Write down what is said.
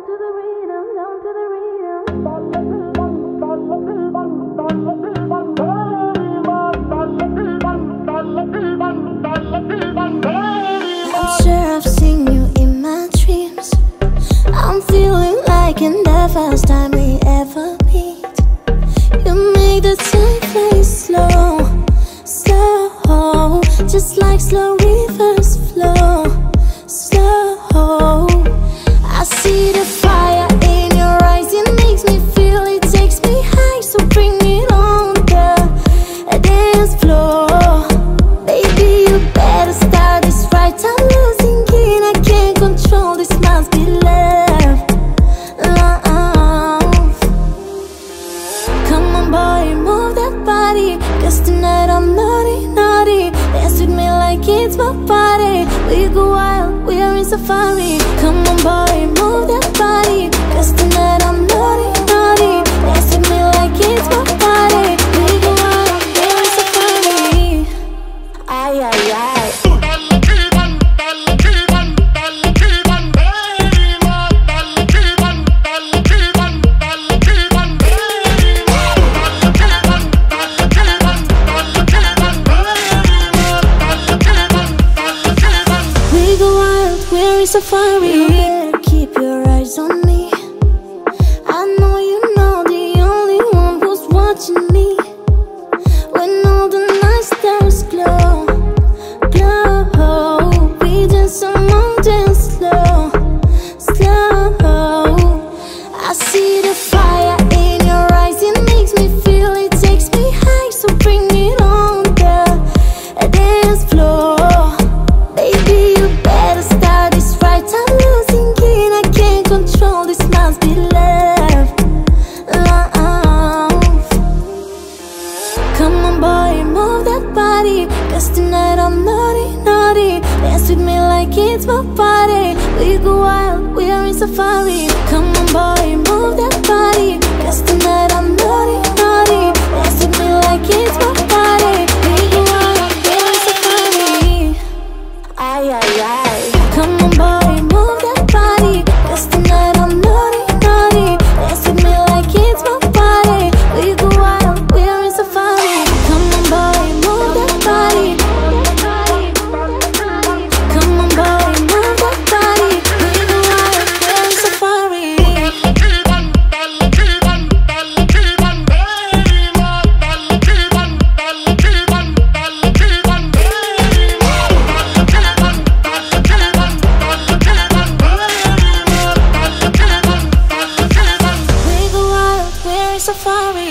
to the rhythm, down to the rhythm. I'm sure I've seen you in my dreams. I'm feeling like in the first time we ever meet. You make the time fly slow, slow, just like slow reverse flow, slow. I see the fire in your eyes, it makes me feel, it takes me high. So bring it on the dance floor. Baby, you better start this right. I'm losing it, I can't control this, must be love, love. Come on boy, move that body, 'cause tonight I'm naughty, naughty. Dance with me like it's my party. We go wild, we are in safari. Come on boy, move that body, 'cause tonight I'm naughty, naughty. Dance with me like it's my party. We go wild, we are in safari. Ay, ay, ay. Safari. You better keep your eyes on me. I know you know the only one who's watching me. When all the night stars glow, glow, we dance among dance slow, slow. I see the fire in your eyes, it makes me feel, it takes me high. So bring it on the dance floor. Baby, you better start this right. I'm losing it, I can't control this, must be love, love. Come on boy, move that body, 'cause tonight I'm naughty, naughty. Dance with me like it's my party. We go wild, we are in safari. Come on boy, move that body, 'cause tonight I'm naughty, naughty. Dance with me like it's my party. We go wild, we are in safari. Ay, ay, ay. Come on boy, move that body, 'cause tonight I'm naughty, naughty. Dance with me like it's my party. We go wild, we are in safari. Come on boy, move that body. Come on boy, move that body. We go wild, we are in safari. Safari.